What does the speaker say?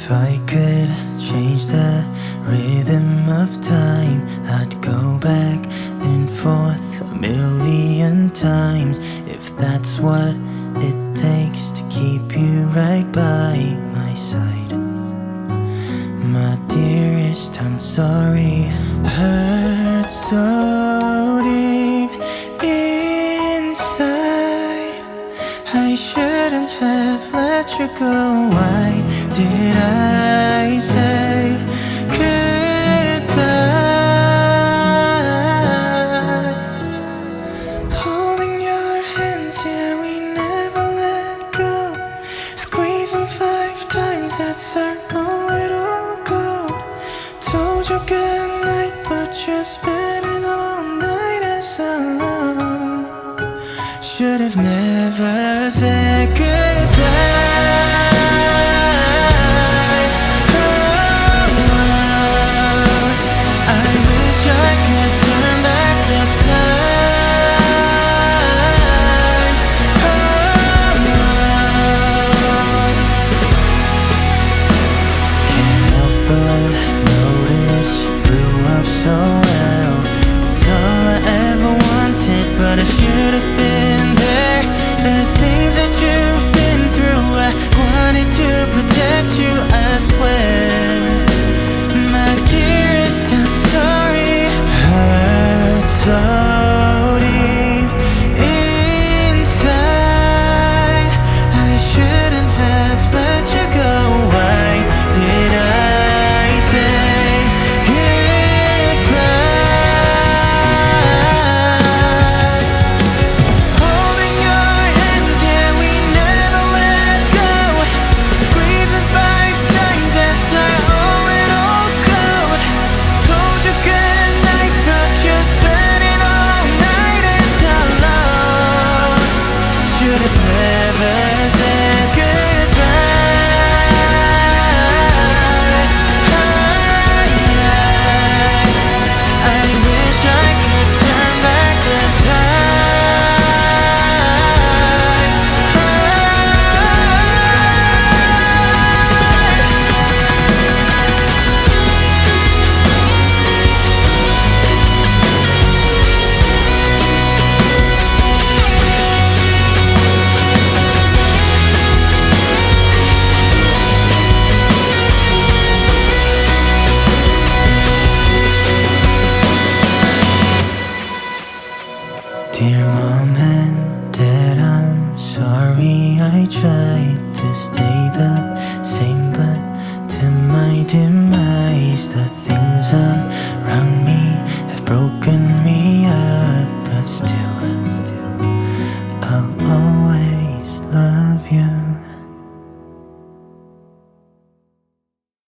If I could change the rhythm of time, I'd go back and forth a million times. If that's what it takes to keep you right by my side. My dearest, I'm sorry. Hurt so deep inside, I shouldn't have let you go. Why did I say goodbye? Holding your hands, yeah, we never let go. Squeezing 5 times, that's our own little code. Told you goodnight, but you're spending all night as alone. Should've never said goodbye. But I should have been there. The things that you've been through, I wanted to protect you, I swear. My dearest, I'm sorry. Hurt so deep inside, I shouldn't have let you go. Why did I say Dear Mom and Dad, I'm sorry. I tried to stay the same, but to my demise, the things around me have broken me up. But still